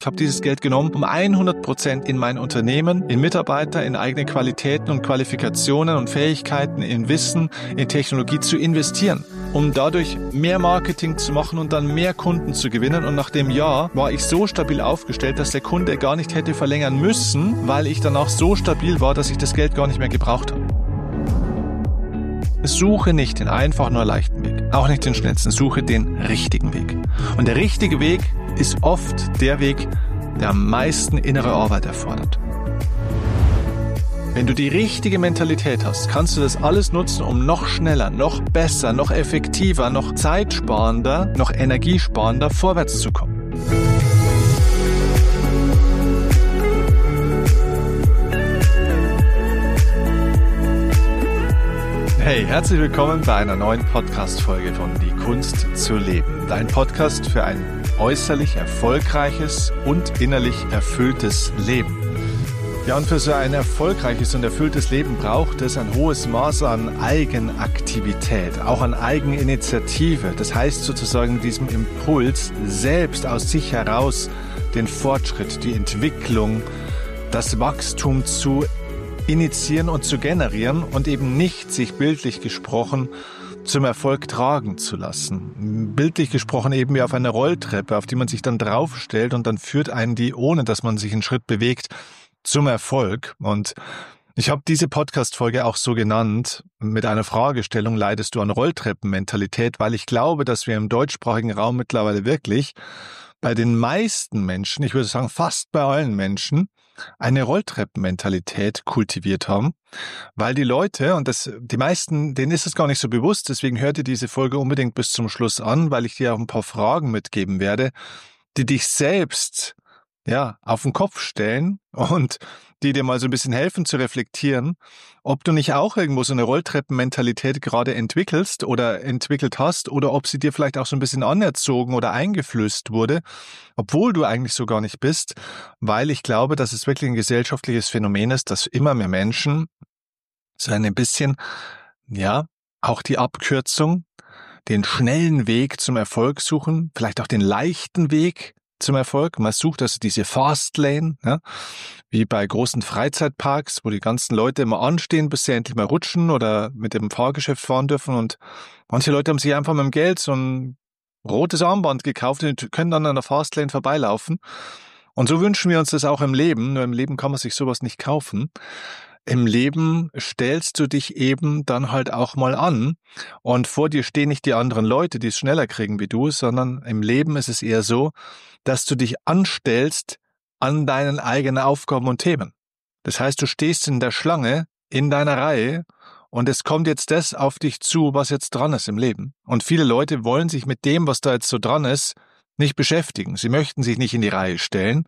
habe dieses Geld genommen, um 100% in mein Unternehmen, in Mitarbeiter, in eigene Qualitäten und Qualifikationen und Fähigkeiten, in Wissen, in Technologie zu investieren, um dadurch mehr Marketing zu machen und dann mehr Kunden zu gewinnen. Und nach dem Jahr war ich so stabil aufgestellt, dass der Kunde gar nicht hätte verlängern müssen, weil ich danach so stabil war, dass ich das Geld gar nicht mehr gebraucht habe. Suche nicht den einfach nur leichten Weg, auch nicht den schnellsten, suche den richtigen Weg. Und der richtige Weg ist oft der Weg, der am meisten innere Arbeit erfordert. Wenn du die richtige Mentalität hast, kannst du das alles nutzen, um noch schneller, noch besser, noch effektiver, noch zeitsparender, noch energiesparender vorwärts zu kommen. Hey, herzlich willkommen bei einer neuen Podcast-Folge von Die Kunst zu leben. Dein Podcast für ein äußerlich erfolgreiches und innerlich erfülltes Leben. Ja, und für so ein erfolgreiches und erfülltes Leben braucht es ein hohes Maß an Eigenaktivität, auch an Eigeninitiative. Das heißt sozusagen diesem Impuls, selbst aus sich heraus den Fortschritt, die Entwicklung, das Wachstum zu initiieren und zu generieren und eben nicht sich bildlich gesprochen zum Erfolg tragen zu lassen. Bildlich gesprochen eben wie auf einer Rolltreppe, auf die man sich dann draufstellt und dann führt einen die, ohne dass man sich einen Schritt bewegt, zum Erfolg. Und ich habe diese Podcast-Folge auch so genannt, mit einer Fragestellung: Leidest du an Rolltreppenmentalität? Weil ich glaube, dass wir im deutschsprachigen Raum mittlerweile wirklich bei den meisten Menschen, ich würde sagen fast bei allen Menschen, eine Rolltreppenmentalität kultiviert haben, weil die Leute, und die meisten, denen ist es gar nicht so bewusst, deswegen hört ihr diese Folge unbedingt bis zum Schluss an, weil ich dir auch ein paar Fragen mitgeben werde, die dich selbst auf den Kopf stellen und die dir mal so ein bisschen helfen zu reflektieren, ob du nicht auch irgendwo so eine Rolltreppenmentalität gerade entwickelst oder entwickelt hast oder ob sie dir vielleicht auch so ein bisschen anerzogen oder eingeflößt wurde, obwohl du eigentlich so gar nicht bist, weil ich glaube, dass es wirklich ein gesellschaftliches Phänomen ist, dass immer mehr Menschen so ein bisschen, auch die Abkürzung, den schnellen Weg zum Erfolg suchen, vielleicht auch den leichten Weg zum Erfolg. Man sucht also diese Fastlane, wie bei großen Freizeitparks, wo die ganzen Leute immer anstehen, bis sie endlich mal rutschen oder mit dem Fahrgeschäft fahren dürfen. Und manche Leute haben sich einfach mit dem Geld so ein rotes Armband gekauft und können dann an der Fastlane vorbeilaufen. Und so wünschen wir uns das auch im Leben. Nur im Leben kann man sich sowas nicht kaufen. Im Leben stellst du dich eben dann halt auch mal an und vor dir stehen nicht die anderen Leute, die es schneller kriegen wie du, sondern im Leben ist es eher so, dass du dich anstellst an deinen eigenen Aufgaben und Themen. Das heißt, du stehst in der Schlange, in deiner Reihe und es kommt jetzt das auf dich zu, was jetzt dran ist im Leben. Und viele Leute wollen sich mit dem, was da jetzt so dran ist, nicht beschäftigen. Sie möchten sich nicht in die Reihe stellen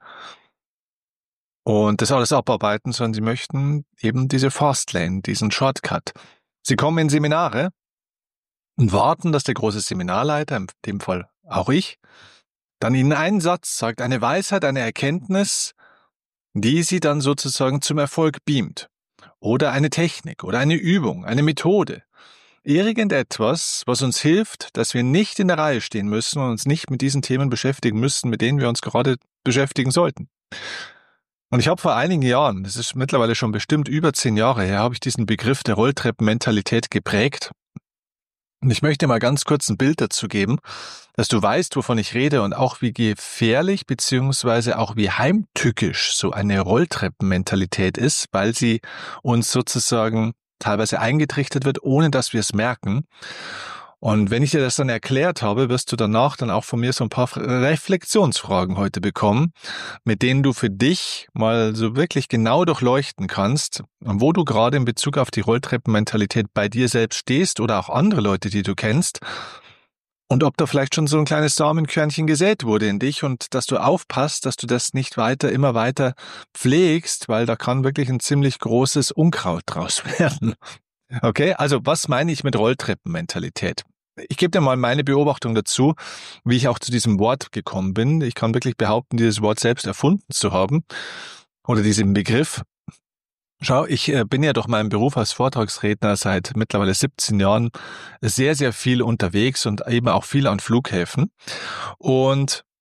und das alles abarbeiten, sondern sie möchten eben diese Fastlane, diesen Shortcut. Sie kommen in Seminare und warten, dass der große Seminarleiter, in dem Fall auch ich, dann ihnen einen Satz sagt, eine Weisheit, eine Erkenntnis, die sie dann sozusagen zum Erfolg beamt. Oder eine Technik oder eine Übung, eine Methode. Irgendetwas, was uns hilft, dass wir nicht in der Reihe stehen müssen und uns nicht mit diesen Themen beschäftigen müssen, mit denen wir uns gerade beschäftigen sollten. Und ich habe vor einigen Jahren, das ist mittlerweile schon bestimmt über 10 Jahre her, habe ich diesen Begriff der Rolltreppenmentalität geprägt. Und ich möchte mal ganz kurz ein Bild dazu geben, dass du weißt, wovon ich rede und auch wie gefährlich beziehungsweise auch wie heimtückisch so eine Rolltreppenmentalität ist, weil sie uns sozusagen teilweise eingetrichtert wird, ohne dass wir es merken. Und wenn ich dir das dann erklärt habe, wirst du danach dann auch von mir so ein paar Reflexionsfragen heute bekommen, mit denen du für dich mal so wirklich genau durchleuchten kannst, wo du gerade in Bezug auf die Rolltreppenmentalität bei dir selbst stehst oder auch andere Leute, die du kennst, und ob da vielleicht schon so ein kleines Samenkörnchen gesät wurde in dich und dass du aufpasst, dass du das nicht immer weiter pflegst, weil da kann wirklich ein ziemlich großes Unkraut draus werden. Okay, also was meine ich mit Rolltreppenmentalität? Ich gebe dir mal meine Beobachtung dazu, wie ich auch zu diesem Wort gekommen bin. Ich kann wirklich behaupten, dieses Wort selbst erfunden zu haben oder diesen Begriff. Schau, ich bin ja durch meinen Beruf als Vortragsredner seit mittlerweile 17 Jahren sehr, sehr viel unterwegs und eben auch viel an Flughäfen. Und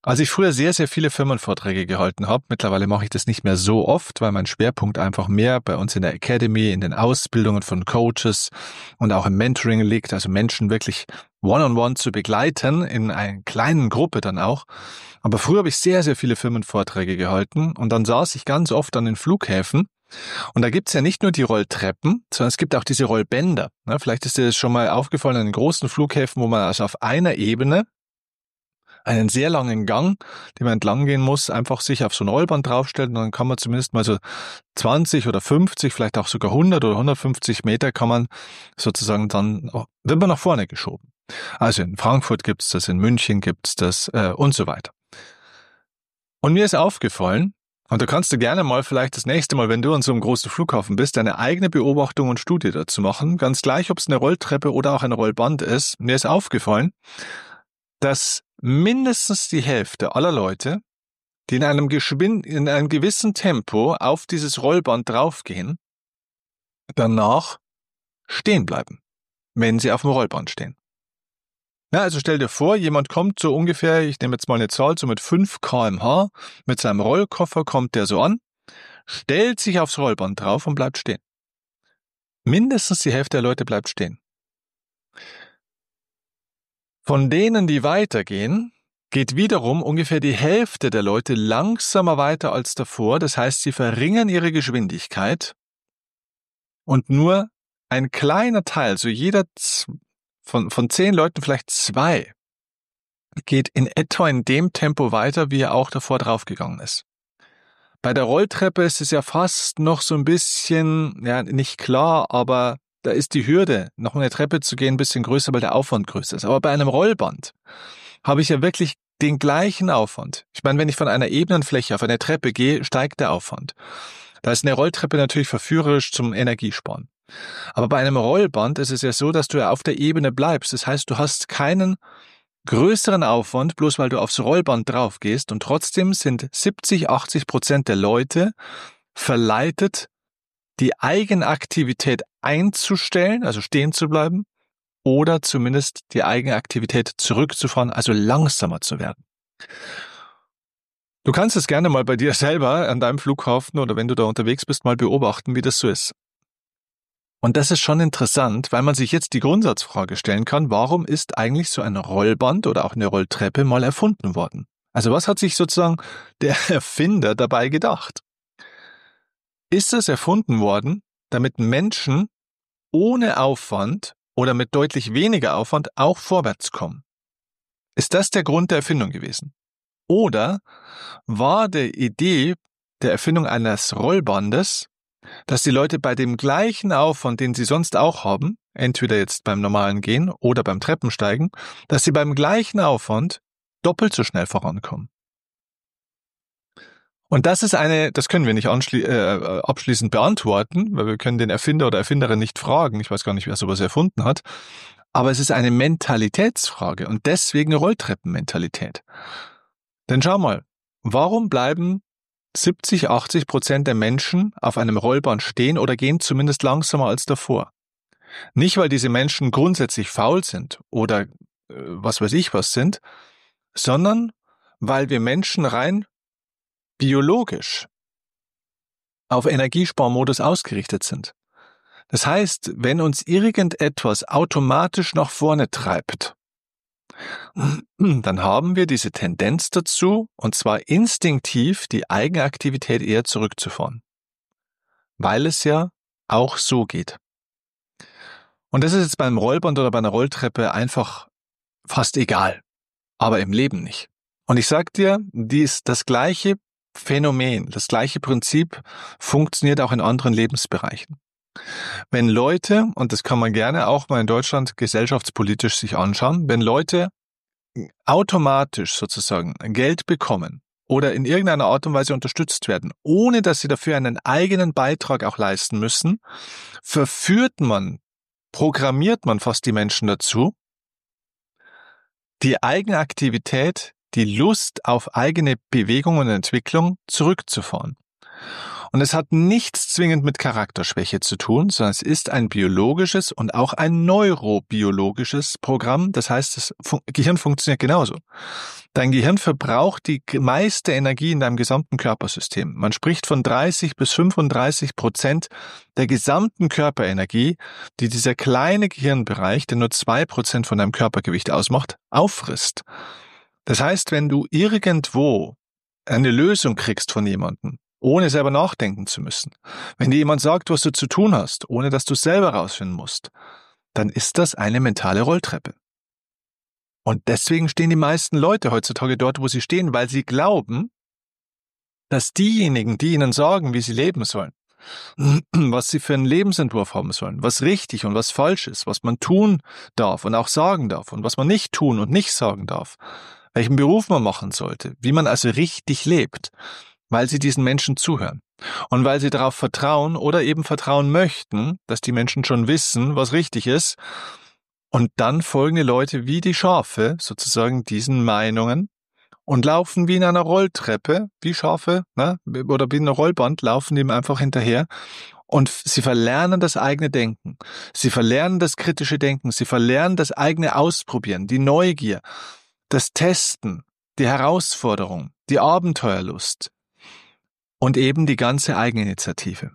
Als ich früher sehr, sehr viele Firmenvorträge gehalten habe, mittlerweile mache ich das nicht mehr so oft, weil mein Schwerpunkt einfach mehr bei uns in der Academy, in den Ausbildungen von Coaches und auch im Mentoring liegt, also Menschen wirklich one-on-one zu begleiten, in einer kleinen Gruppe dann auch. Aber früher habe ich sehr, sehr viele Firmenvorträge gehalten und dann saß ich ganz oft an den Flughäfen und da gibt's ja nicht nur die Rolltreppen, sondern es gibt auch diese Rollbänder. Vielleicht ist dir das schon mal aufgefallen an den großen Flughäfen, wo man also auf einer Ebene einen sehr langen Gang, den man entlang gehen muss, einfach sich auf so ein Rollband draufstellt und dann kann man zumindest mal so 20 oder 50, vielleicht auch sogar 100 oder 150 Meter kann man sozusagen dann, wird man nach vorne geschoben. Also in Frankfurt gibt's das, in München gibt's das und so weiter. Und mir ist aufgefallen, und da kannst du gerne mal vielleicht das nächste Mal, wenn du an so einem großen Flughafen bist, deine eigene Beobachtung und Studie dazu machen, ganz gleich, ob es eine Rolltreppe oder auch ein Rollband ist. Mir ist aufgefallen, dass mindestens die Hälfte aller Leute, die in einem gewissen Tempo auf dieses Rollband draufgehen, danach stehen bleiben, wenn sie auf dem Rollband stehen. Ja, also stell dir vor, jemand kommt so ungefähr, ich nehme jetzt mal eine Zahl, so mit 5 km/h, mit seinem Rollkoffer kommt der so an, stellt sich aufs Rollband drauf und bleibt stehen. Mindestens die Hälfte der Leute bleibt stehen. Von denen, die weitergehen, geht wiederum ungefähr die Hälfte der Leute langsamer weiter als davor. Das heißt, sie verringern ihre Geschwindigkeit und nur ein kleiner Teil, so jeder von 10 Leuten vielleicht 2, geht in etwa in dem Tempo weiter, wie er auch davor draufgegangen ist. Bei der Rolltreppe ist es ja fast noch so ein bisschen, ja, nicht klar, aber da ist die Hürde, noch eine Treppe zu gehen, ein bisschen größer, weil der Aufwand größer ist. Aber bei einem Rollband habe ich ja wirklich den gleichen Aufwand. Ich meine, wenn ich von einer ebenen Fläche auf eine Treppe gehe, steigt der Aufwand. Da ist eine Rolltreppe natürlich verführerisch zum Energiesparen. Aber bei einem Rollband ist es ja so, dass du ja auf der Ebene bleibst. Das heißt, du hast keinen größeren Aufwand, bloß weil du aufs Rollband drauf gehst, und trotzdem sind 70-80% der Leute verleitet, die Eigenaktivität einzustellen, also stehen zu bleiben, oder zumindest die Eigenaktivität zurückzufahren, also langsamer zu werden. Du kannst es gerne mal bei dir selber an deinem Flughafen oder wenn du da unterwegs bist, mal beobachten, wie das so ist. Und das ist schon interessant, weil man sich jetzt die Grundsatzfrage stellen kann, warum ist eigentlich so ein Rollband oder auch eine Rolltreppe mal erfunden worden? Also was hat sich sozusagen der Erfinder dabei gedacht? Ist es erfunden worden, damit Menschen ohne Aufwand oder mit deutlich weniger Aufwand auch vorwärts kommen? Ist das der Grund der Erfindung gewesen? Oder war die Idee der Erfindung eines Rollbandes, dass die Leute bei dem gleichen Aufwand, den sie sonst auch haben, entweder jetzt beim normalen Gehen oder beim Treppensteigen, dass sie beim gleichen Aufwand doppelt so schnell vorankommen? Und das können wir nicht abschließend beantworten, weil wir können den Erfinder oder Erfinderin nicht fragen. Ich weiß gar nicht, wer sowas erfunden hat. Aber es ist eine Mentalitätsfrage und deswegen Rolltreppenmentalität. Denn schau mal, warum bleiben 70-80% der Menschen auf einem Rollband stehen oder gehen zumindest langsamer als davor? Nicht, weil diese Menschen grundsätzlich faul sind oder was weiß ich was sind, sondern weil wir Menschen rein biologisch auf Energiesparmodus ausgerichtet sind. Das heißt, wenn uns irgendetwas automatisch nach vorne treibt, dann haben wir diese Tendenz dazu, und zwar instinktiv die Eigenaktivität eher zurückzufahren, weil es ja auch so geht. Und das ist jetzt beim Rollband oder bei einer Rolltreppe einfach fast egal, aber im Leben nicht. Und ich sag dir, das gleiche Phänomen, das gleiche Prinzip funktioniert auch in anderen Lebensbereichen. Wenn Leute, und das kann man gerne auch mal in Deutschland gesellschaftspolitisch sich anschauen, wenn Leute automatisch sozusagen Geld bekommen oder in irgendeiner Art und Weise unterstützt werden, ohne dass sie dafür einen eigenen Beitrag auch leisten müssen, programmiert man fast die Menschen dazu, die Eigenaktivität, die Lust auf eigene Bewegung und Entwicklung zurückzufahren. Und es hat nichts zwingend mit Charakterschwäche zu tun, sondern es ist ein biologisches und auch ein neurobiologisches Programm. Das heißt, das Gehirn funktioniert genauso. Dein Gehirn verbraucht die meiste Energie in deinem gesamten Körpersystem. Man spricht von 30-35% der gesamten Körperenergie, die dieser kleine Gehirnbereich, der nur 2% von deinem Körpergewicht ausmacht, auffrisst. Das heißt, wenn du irgendwo eine Lösung kriegst von jemandem, ohne selber nachdenken zu müssen, wenn dir jemand sagt, was du zu tun hast, ohne dass du es selber rausfinden musst, dann ist das eine mentale Rolltreppe. Und deswegen stehen die meisten Leute heutzutage dort, wo sie stehen, weil sie glauben, dass diejenigen, die ihnen sagen, wie sie leben sollen, was sie für einen Lebensentwurf haben sollen, was richtig und was falsch ist, was man tun darf und auch sagen darf und was man nicht tun und nicht sagen darf, welchen Beruf man machen sollte, wie man also richtig lebt, weil sie diesen Menschen zuhören und weil sie darauf vertrauen oder eben vertrauen möchten, dass die Menschen schon wissen, was richtig ist. Und dann folgen die Leute wie die Schafe sozusagen diesen Meinungen und laufen wie in einer Rolltreppe, wie Schafe, ne? Oder wie in einer Rollband, laufen dem einfach hinterher. Und sie verlernen das eigene Denken. Sie verlernen das kritische Denken. Sie verlernen das eigene Ausprobieren, die Neugier, das Testen, die Herausforderung, die Abenteuerlust und eben die ganze Eigeninitiative.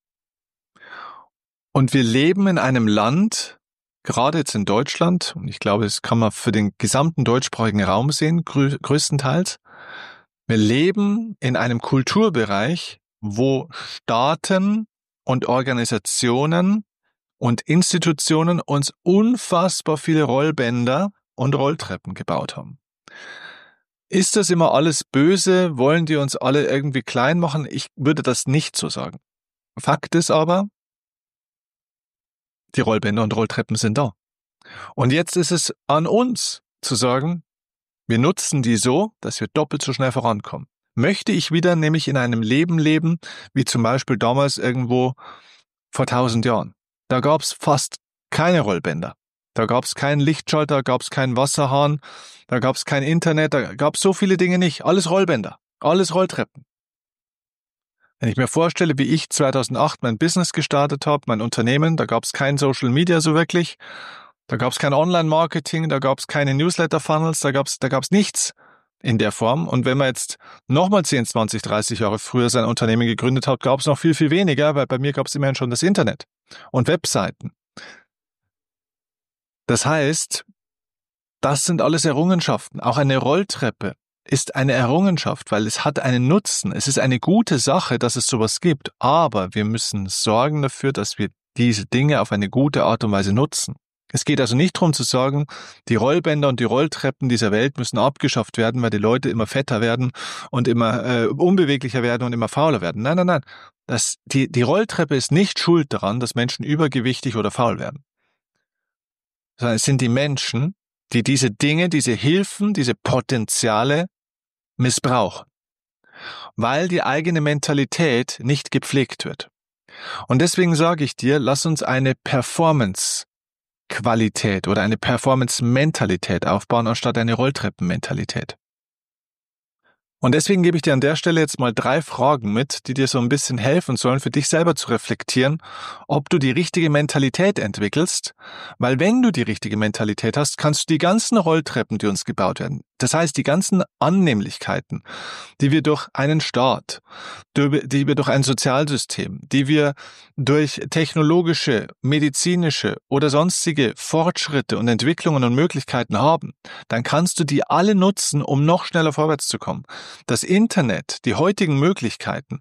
Und wir leben in einem Land, gerade jetzt in Deutschland, und ich glaube, das kann man für den gesamten deutschsprachigen Raum sehen, größtenteils. Wir leben in einem Kulturbereich, wo Staaten und Organisationen und Institutionen uns unfassbar viele Rollbänder und Rolltreppen gebaut haben. Ist das immer alles böse? Wollen die uns alle irgendwie klein machen? Ich würde das nicht so sagen. Fakt ist aber, die Rollbänder und Rolltreppen sind da. Und jetzt ist es an uns zu sagen, wir nutzen die so, dass wir doppelt so schnell vorankommen. Möchte ich wieder nämlich in einem Leben leben, wie zum Beispiel damals irgendwo vor 1000 Jahren. Da gab es fast keine Rollbänder. Da gab es keinen Lichtschalter, gab es keinen Wasserhahn, da gab es kein Internet, da gab es so viele Dinge nicht. Alles Rollbänder, alles Rolltreppen. Wenn ich mir vorstelle, wie ich 2008 mein Business gestartet habe, mein Unternehmen, da gab es kein Social Media so wirklich, da gab es kein Online-Marketing, da gab es keine Newsletter-Funnels, da gab's nichts in der Form. Und wenn man jetzt nochmal 10, 20, 30 Jahre früher sein Unternehmen gegründet hat, gab es noch viel, viel weniger, weil bei mir gab es immerhin schon das Internet und Webseiten. Das heißt, das sind alles Errungenschaften. Auch eine Rolltreppe ist eine Errungenschaft, weil es hat einen Nutzen. Es ist eine gute Sache, dass es sowas gibt, aber wir müssen sorgen dafür, dass wir diese Dinge auf eine gute Art und Weise nutzen. Es geht also nicht darum zu sagen, die Rollbänder und die Rolltreppen dieser Welt müssen abgeschafft werden, weil die Leute immer fetter werden und immer unbeweglicher werden und immer fauler werden. Nein, nein, nein. Die Rolltreppe ist nicht schuld daran, dass Menschen übergewichtig oder faul werden. Sondern es sind die Menschen, die diese Dinge, diese Hilfen, diese Potenziale missbrauchen, weil die eigene Mentalität nicht gepflegt wird. Und deswegen sage ich dir, lass uns eine Performance-Qualität oder eine Performance-Mentalität aufbauen, anstatt eine Rolltreppen-Mentalität. Und deswegen gebe ich dir an der Stelle jetzt mal 3 Fragen mit, die dir so ein bisschen helfen sollen, für dich selber zu reflektieren, ob du die richtige Mentalität entwickelst, weil wenn du die richtige Mentalität hast, kannst du die ganzen Rolltreppen, die uns gebaut werden, das heißt die ganzen Annehmlichkeiten, die wir durch einen Staat, die wir durch ein Sozialsystem, die wir durch technologische, medizinische oder sonstige Fortschritte und Entwicklungen und Möglichkeiten haben, dann kannst du die alle nutzen, um noch schneller vorwärts zu kommen. Das Internet, die heutigen Möglichkeiten,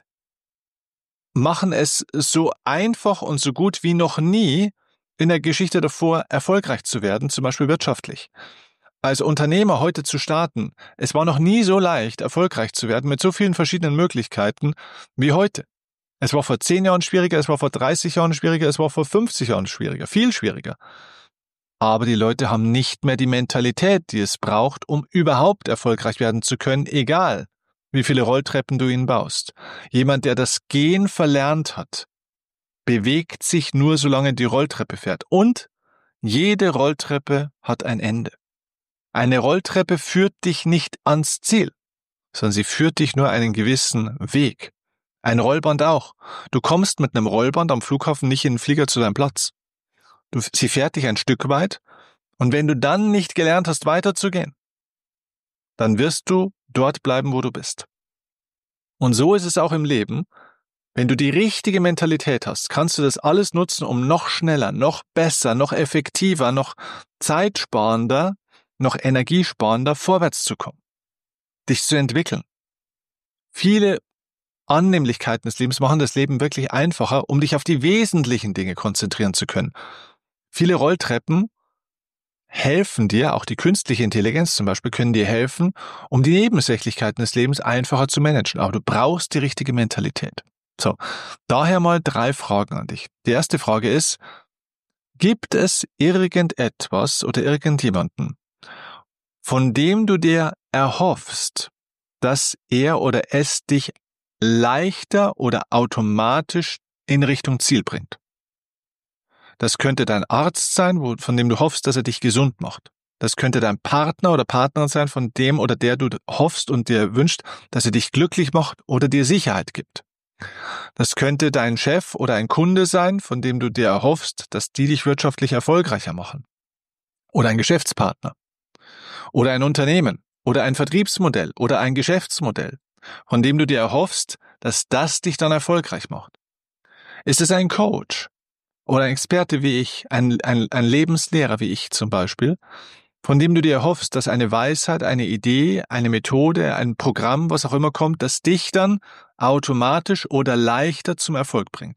machen es so einfach und so gut wie noch nie in der Geschichte davor, erfolgreich zu werden, zum Beispiel wirtschaftlich. Als Unternehmer heute zu starten, es war noch nie so leicht, erfolgreich zu werden mit so vielen verschiedenen Möglichkeiten wie heute. Es war vor 10 Jahren schwieriger, es war vor 30 Jahren schwieriger, es war vor 50 Jahren schwieriger, viel schwieriger. Aber die Leute haben nicht mehr die Mentalität, die es braucht, um überhaupt erfolgreich werden zu können, egal wie viele Rolltreppen du ihnen baust. Jemand, der das Gehen verlernt hat, bewegt sich nur, solange die Rolltreppe fährt. Und jede Rolltreppe hat ein Ende. Eine Rolltreppe führt dich nicht ans Ziel, sondern sie führt dich nur einen gewissen Weg. Ein Rollband auch. Du kommst mit einem Rollband am Flughafen nicht in den Flieger zu deinem Platz. Sie fährt dich ein Stück weit und wenn du dann nicht gelernt hast, weiterzugehen, dann wirst du dort bleiben, wo du bist. Und so ist es auch im Leben. Wenn du die richtige Mentalität hast, kannst du das alles nutzen, um noch schneller, noch besser, noch effektiver, noch zeitsparender, noch energiesparender vorwärts zu kommen, dich zu entwickeln. Viele Annehmlichkeiten des Lebens machen das Leben wirklich einfacher, um dich auf die wesentlichen Dinge konzentrieren zu können. Viele Rolltreppen helfen dir, auch die künstliche Intelligenz zum Beispiel, können dir helfen, um die Nebensächlichkeiten des Lebens einfacher zu managen. Aber du brauchst die richtige Mentalität. So, daher mal 3 Fragen an dich. Die erste Frage ist, gibt es irgendetwas oder irgendjemanden, von dem du dir erhoffst, dass er oder es dich leichter oder automatisch in Richtung Ziel bringt? Das könnte dein Arzt sein, von dem du hoffst, dass er dich gesund macht. Das könnte dein Partner oder Partnerin sein, von dem oder der du hoffst und dir wünschst, dass er dich glücklich macht oder dir Sicherheit gibt. Das könnte dein Chef oder ein Kunde sein, von dem du dir erhoffst, dass die dich wirtschaftlich erfolgreicher machen. Oder ein Geschäftspartner. Oder ein Unternehmen. Oder ein Vertriebsmodell. Oder ein Geschäftsmodell, von dem du dir erhoffst, dass das dich dann erfolgreich macht. Ist es ein Coach oder ein Experte wie ich, ein Lebenslehrer wie ich zum Beispiel, von dem du dir erhoffst, dass eine Weisheit, eine Idee, eine Methode, ein Programm, was auch immer kommt, das dich dann automatisch oder leichter zum Erfolg bringt.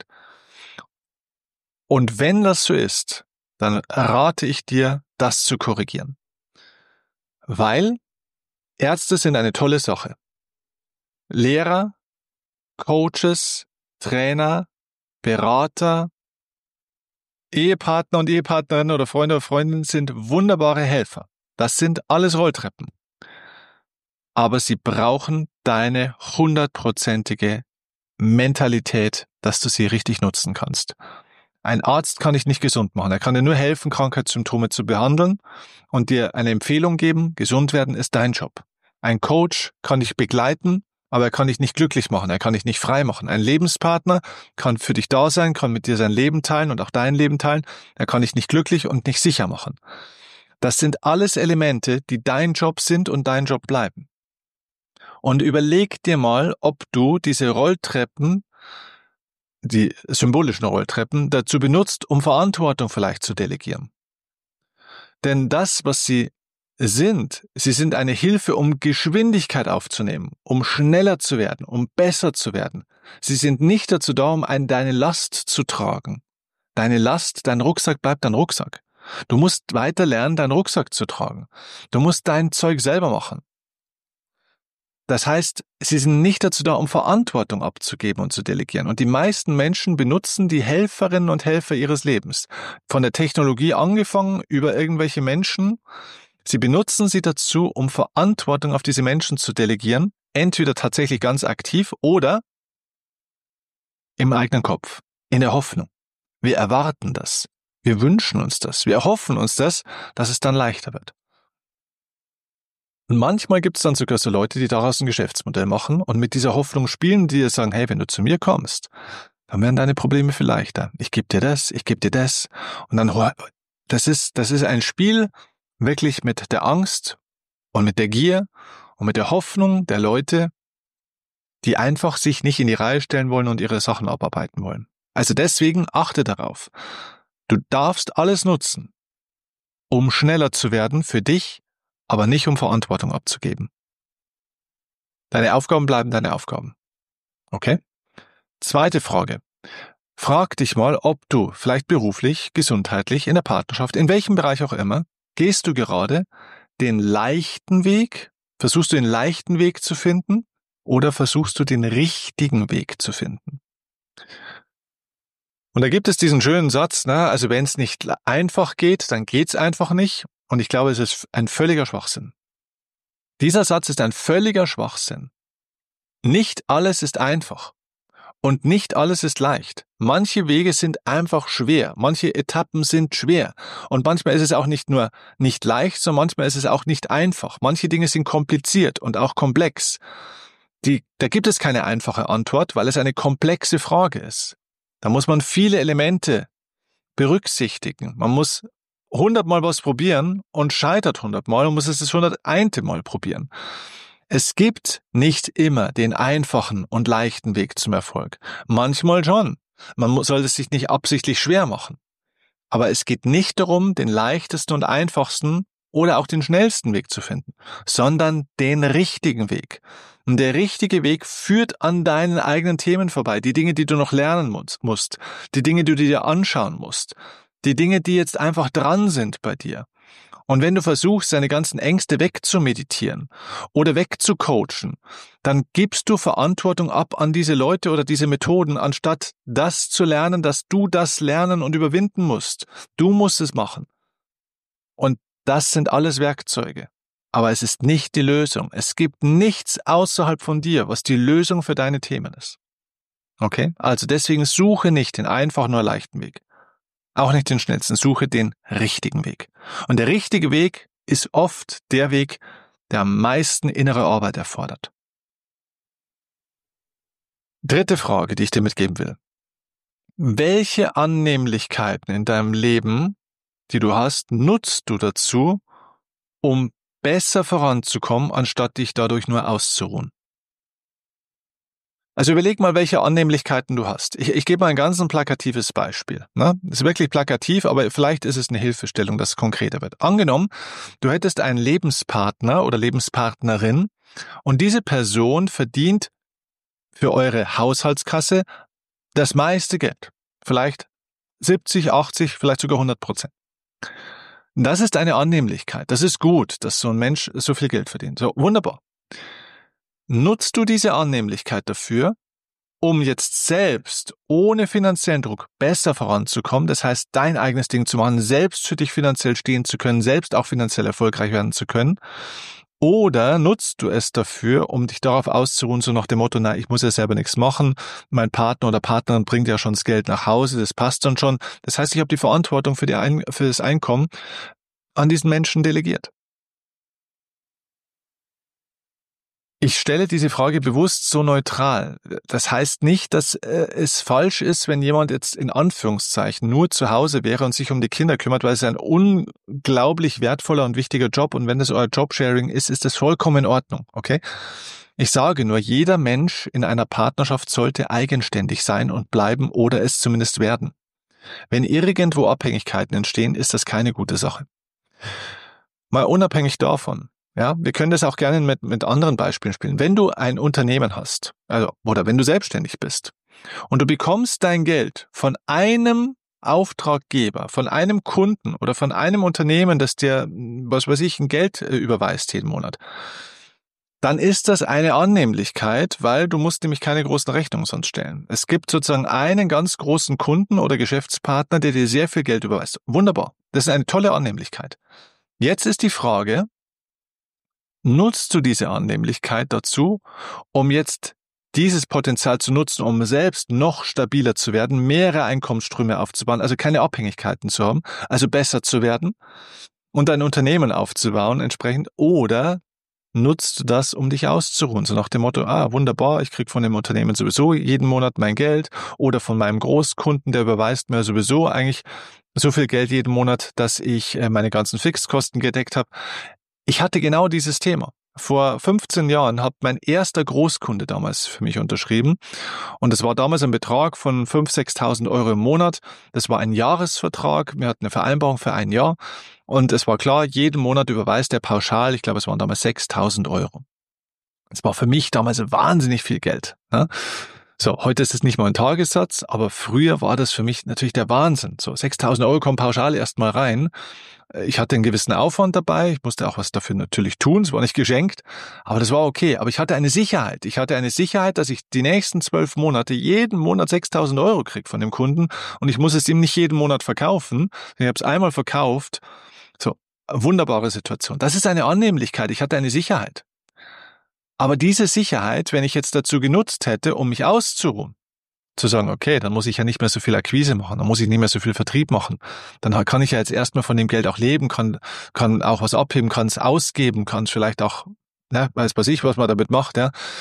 Und wenn das so ist, dann rate ich dir, das zu korrigieren. Weil Ärzte sind eine tolle Sache. Lehrer, Coaches, Trainer, Berater, Ehepartner und Ehepartnerinnen oder Freunde oder Freundinnen sind wunderbare Helfer. Das sind alles Rolltreppen. Aber sie brauchen deine 100%ige Mentalität, dass du sie richtig nutzen kannst. Ein Arzt kann dich nicht gesund machen. Er kann dir nur helfen, Krankheitssymptome zu behandeln und dir eine Empfehlung geben. Gesund werden ist dein Job. Ein Coach kann dich begleiten, aber er kann dich nicht glücklich machen, er kann dich nicht frei machen. Ein Lebenspartner kann für dich da sein, kann mit dir sein Leben teilen und auch dein Leben teilen. Er kann dich nicht glücklich und nicht sicher machen. Das sind alles Elemente, die dein Job sind und dein Job bleiben. Und überleg dir mal, ob du diese Rolltreppen, die symbolischen Rolltreppen, dazu benutzt, um Verantwortung vielleicht zu delegieren. Denn das, was sie sind eine Hilfe, um Geschwindigkeit aufzunehmen, um schneller zu werden, um besser zu werden. Sie sind nicht dazu da, um deine Last zu tragen. Deine Last, dein Rucksack bleibt dein Rucksack. Du musst weiter lernen, deinen Rucksack zu tragen. Du musst dein Zeug selber machen. Das heißt, sie sind nicht dazu da, um Verantwortung abzugeben und zu delegieren. Und die meisten Menschen benutzen die Helferinnen und Helfer ihres Lebens. Von der Technologie angefangen über irgendwelche Menschen. Sie benutzen sie dazu, um Verantwortung auf diese Menschen zu delegieren, entweder tatsächlich ganz aktiv oder im eigenen Kopf, in der Hoffnung. Wir erwarten das, wir wünschen uns das, wir erhoffen uns das, dass es dann leichter wird. Und manchmal gibt es dann sogar so Leute, die daraus ein Geschäftsmodell machen und mit dieser Hoffnung spielen, die dir sagen, hey, wenn du zu mir kommst, dann werden deine Probleme viel leichter. Ich gebe dir das, ich gebe dir das. Und dann, das ist ein Spiel, wirklich mit der Angst und mit der Gier und mit der Hoffnung der Leute, die einfach sich nicht in die Reihe stellen wollen und ihre Sachen abarbeiten wollen. Also deswegen achte darauf. Du darfst alles nutzen, um schneller zu werden für dich, aber nicht um Verantwortung abzugeben. Deine Aufgaben bleiben deine Aufgaben. Okay? Zweite Frage. Frag dich mal, ob du vielleicht beruflich, gesundheitlich, in der Partnerschaft, in welchem Bereich auch immer, gehst du gerade den leichten Weg? Versuchst du den leichten Weg zu finden oder versuchst du den richtigen Weg zu finden? Und da gibt es diesen schönen Satz, also wenn es nicht einfach geht, dann geht's einfach nicht. Und ich glaube, es ist ein völliger Schwachsinn. Dieser Satz ist ein völliger Schwachsinn. Nicht alles ist einfach. Und nicht alles ist leicht. Manche Wege sind einfach schwer. Manche Etappen sind schwer. Und manchmal ist es auch nicht nur nicht leicht, sondern manchmal ist es auch nicht einfach. Manche Dinge sind kompliziert und auch komplex. Da gibt es keine einfache Antwort, weil es eine komplexe Frage ist. Da muss man viele Elemente berücksichtigen. Man muss 100-mal was probieren und scheitert 100-mal und muss es das 101. Mal probieren. Es gibt nicht immer den einfachen und leichten Weg zum Erfolg. Manchmal schon. Man soll es sich nicht absichtlich schwer machen. Aber es geht nicht darum, den leichtesten und einfachsten oder auch den schnellsten Weg zu finden, sondern den richtigen Weg. Und der richtige Weg führt an deinen eigenen Themen vorbei. Die Dinge, die du noch lernen musst, die Dinge, die du dir anschauen musst, die Dinge, die jetzt einfach dran sind bei dir. Und wenn du versuchst, deine ganzen Ängste wegzumeditieren oder wegzucoachen, dann gibst du Verantwortung ab an diese Leute oder diese Methoden, anstatt das zu lernen, dass du das lernen und überwinden musst. Du musst es machen. Und das sind alles Werkzeuge. Aber es ist nicht die Lösung. Es gibt nichts außerhalb von dir, was die Lösung für deine Themen ist. Okay? Also deswegen suche nicht den einfachen oder leichten Weg. Auch nicht den schnellsten, suche den richtigen Weg. Und der richtige Weg ist oft der Weg, der am meisten innere Arbeit erfordert. Dritte Frage, die ich dir mitgeben will. Welche Annehmlichkeiten in deinem Leben, die du hast, nutzt du dazu, um besser voranzukommen, anstatt dich dadurch nur auszuruhen? Also überleg mal, welche Annehmlichkeiten du hast. Ich gebe mal ein ganz plakatives Beispiel. Ne? Das ist wirklich plakativ, aber vielleicht ist es eine Hilfestellung, dass es konkreter wird. Angenommen, du hättest einen Lebenspartner oder Lebenspartnerin und diese Person verdient für eure Haushaltskasse das meiste Geld. Vielleicht 70, 80, vielleicht sogar 100%. Das ist eine Annehmlichkeit. Das ist gut, dass so ein Mensch so viel Geld verdient. So, wunderbar. Nutzt du diese Annehmlichkeit dafür, um jetzt selbst ohne finanziellen Druck besser voranzukommen, das heißt, dein eigenes Ding zu machen, selbst für dich finanziell stehen zu können, selbst auch finanziell erfolgreich werden zu können? Oder nutzt du es dafür, um dich darauf auszuruhen, so nach dem Motto, na, ich muss ja selber nichts machen, mein Partner oder Partnerin bringt ja schon das Geld nach Hause, das passt dann schon. Das heißt, ich habe die Verantwortung für das Einkommen an diesen Menschen delegiert. Ich stelle diese Frage bewusst so neutral. Das heißt nicht, dass es falsch ist, wenn jemand jetzt in Anführungszeichen nur zu Hause wäre und sich um die Kinder kümmert, weil es ein unglaublich wertvoller und wichtiger Job und wenn das euer Jobsharing ist, ist das vollkommen in Ordnung, okay? Ich sage nur, jeder Mensch in einer Partnerschaft sollte eigenständig sein und bleiben oder es zumindest werden. Wenn irgendwo Abhängigkeiten entstehen, ist das keine gute Sache. Mal unabhängig davon. Ja, wir können das auch gerne mit anderen Beispielen spielen. Wenn du ein Unternehmen hast, oder wenn du selbstständig bist und du bekommst dein Geld von einem Auftraggeber, von einem Kunden oder von einem Unternehmen, das dir, was weiß ich, ein Geld überweist jeden Monat, dann ist das eine Annehmlichkeit, weil du musst nämlich keine großen Rechnungen sonst stellen. Es gibt sozusagen einen ganz großen Kunden oder Geschäftspartner, der dir sehr viel Geld überweist. Wunderbar. Das ist eine tolle Annehmlichkeit. Jetzt ist die Frage, nutzt du diese Annehmlichkeit dazu, um jetzt dieses Potenzial zu nutzen, um selbst noch stabiler zu werden, mehrere Einkommensströme aufzubauen, also keine Abhängigkeiten zu haben, also besser zu werden und ein Unternehmen aufzubauen entsprechend, oder nutzt du das, um dich auszuruhen, so nach dem Motto, wunderbar, ich krieg von dem Unternehmen sowieso jeden Monat mein Geld oder von meinem Großkunden, der überweist mir sowieso eigentlich so viel Geld jeden Monat, dass ich meine ganzen Fixkosten gedeckt habe. Ich hatte genau dieses Thema. Vor 15 Jahren hat mein erster Großkunde damals für mich unterschrieben und es war damals ein Betrag von 5.000, 6.000 Euro im Monat. Das war ein Jahresvertrag, wir hatten eine Vereinbarung für ein Jahr und es war klar, jeden Monat überweist er pauschal, ich glaube es waren damals 6.000 Euro. Das war für mich damals wahnsinnig viel Geld. Ne? So, heute ist es nicht mal ein Tagessatz, aber früher war das für mich natürlich der Wahnsinn. So, 6.000 Euro kommen pauschal erstmal rein. Ich hatte einen gewissen Aufwand dabei, ich musste auch was dafür natürlich tun, es war nicht geschenkt, aber das war okay. Aber ich hatte eine Sicherheit. Ich hatte eine Sicherheit, dass ich die nächsten 12 Monate jeden Monat 6.000 Euro kriege von dem Kunden und ich muss es ihm nicht jeden Monat verkaufen. Ich habe es einmal verkauft. So, wunderbare Situation. Das ist eine Annehmlichkeit. Ich hatte eine Sicherheit. Aber diese Sicherheit, wenn ich jetzt dazu genutzt hätte, um mich auszuruhen, zu sagen, okay, dann muss ich ja nicht mehr so viel Akquise machen, dann muss ich nicht mehr so viel Vertrieb machen, dann kann ich ja jetzt erstmal von dem Geld auch leben, kann auch was abheben, kann es ausgeben, kann es vielleicht auch, weiß ich, was man damit macht, ja.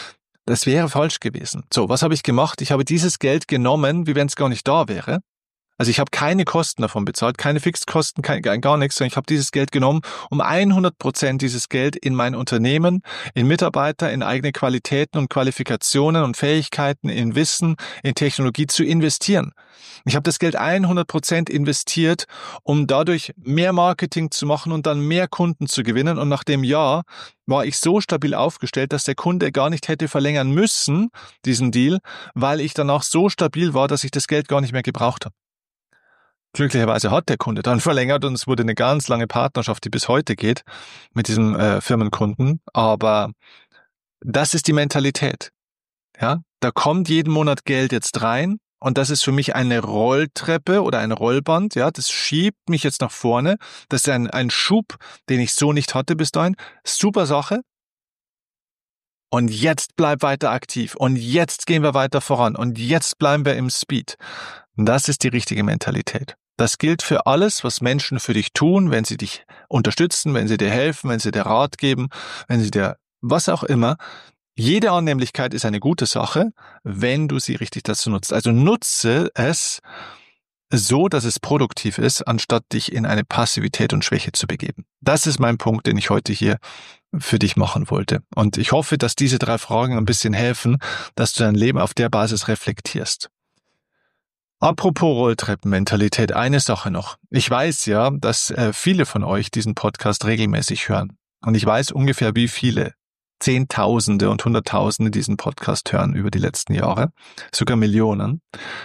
Das wäre falsch gewesen. So, was habe ich gemacht? Ich habe dieses Geld genommen, wie wenn es gar nicht da wäre. Also ich habe keine Kosten davon bezahlt, keine Fixkosten, gar nichts, sondern ich habe dieses Geld genommen, um 100% dieses Geld in mein Unternehmen, in Mitarbeiter, in eigene Qualitäten und Qualifikationen und Fähigkeiten, in Wissen, in Technologie zu investieren. Ich habe das Geld 100% investiert, um dadurch mehr Marketing zu machen und dann mehr Kunden zu gewinnen. Und nach dem Jahr war ich so stabil aufgestellt, dass der Kunde gar nicht hätte verlängern müssen, diesen Deal, weil ich danach so stabil war, dass ich das Geld gar nicht mehr gebraucht habe. Glücklicherweise hat der Kunde dann verlängert und es wurde eine ganz lange Partnerschaft, die bis heute geht mit diesem Firmenkunden. Aber das ist die Mentalität. Ja, da kommt jeden Monat Geld jetzt rein und das ist für mich eine Rolltreppe oder ein Rollband. Ja, das schiebt mich jetzt nach vorne. Das ist ein Schub, den ich so nicht hatte bis dahin. Super Sache. Und jetzt bleib weiter aktiv und jetzt gehen wir weiter voran und jetzt bleiben wir im Speed. Das ist die richtige Mentalität. Das gilt für alles, was Menschen für dich tun, wenn sie dich unterstützen, wenn sie dir helfen, wenn sie dir Rat geben, wenn sie dir was auch immer. Jede Annehmlichkeit ist eine gute Sache, wenn du sie richtig dazu nutzt. Also nutze es so, dass es produktiv ist, anstatt dich in eine Passivität und Schwäche zu begeben. Das ist mein Punkt, den ich heute hier für dich machen wollte. Und ich hoffe, dass diese 3 Fragen ein bisschen helfen, dass du dein Leben auf der Basis reflektierst. Apropos Rolltreppenmentalität, eine Sache noch. Ich weiß ja, dass viele von euch diesen Podcast regelmäßig hören. Und ich weiß ungefähr, wie viele Zehntausende und Hunderttausende diesen Podcast hören über die letzten Jahre. Sogar Millionen.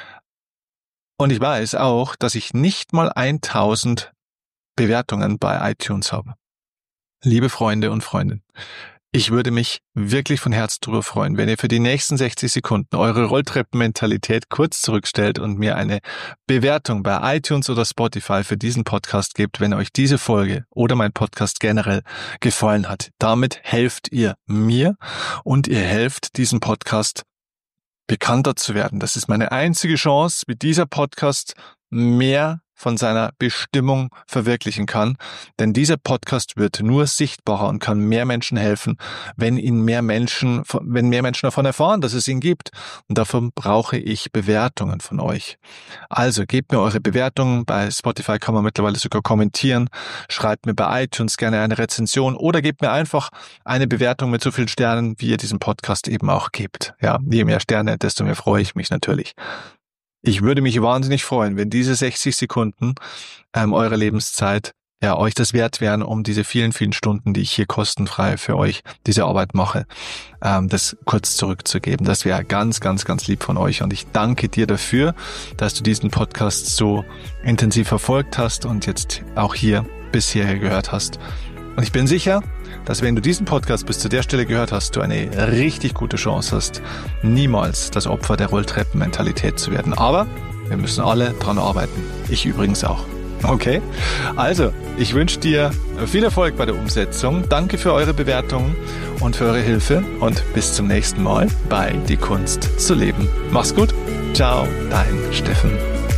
Und ich weiß auch, dass ich nicht mal 1000 Bewertungen bei iTunes habe. Liebe Freunde und Freundinnen, ich würde mich wirklich von Herzen darüber freuen, wenn ihr für die nächsten 60 Sekunden eure Rolltreppenmentalität kurz zurückstellt und mir eine Bewertung bei iTunes oder Spotify für diesen Podcast gebt, wenn euch diese Folge oder mein Podcast generell gefallen hat. Damit helft ihr mir und ihr helft diesem Podcast bekannter zu werden. Das ist meine einzige Chance, wie dieser Podcast mehr von seiner Bestimmung verwirklichen kann. Denn dieser Podcast wird nur sichtbarer und kann mehr Menschen helfen, wenn mehr Menschen davon erfahren, dass es ihn gibt. Und dafür brauche ich Bewertungen von euch. Also gebt mir eure Bewertungen. Bei Spotify kann man mittlerweile sogar kommentieren. Schreibt mir bei iTunes gerne eine Rezension oder gebt mir einfach eine Bewertung mit so vielen Sternen, wie ihr diesem Podcast eben auch gebt. Ja, je mehr Sterne, desto mehr freue ich mich natürlich. Ich würde mich wahnsinnig freuen, wenn diese 60 Sekunden eurer Lebenszeit euch das wert wären, um diese vielen, vielen Stunden, die ich hier kostenfrei für euch diese Arbeit mache, das kurz zurückzugeben. Das wäre ganz, ganz, ganz lieb von euch. Und ich danke dir dafür, dass du diesen Podcast so intensiv verfolgt hast und jetzt auch hier bis hierher gehört hast. Und ich bin sicher, dass wenn du diesen Podcast bis zu der Stelle gehört hast, du eine richtig gute Chance hast, niemals das Opfer der Rolltreppenmentalität zu werden. Aber wir müssen alle dran arbeiten. Ich übrigens auch. Okay? Also, ich wünsche dir viel Erfolg bei der Umsetzung. Danke für eure Bewertungen und für eure Hilfe und bis zum nächsten Mal bei Die Kunst zu leben. Mach's gut. Ciao, dein Steffen.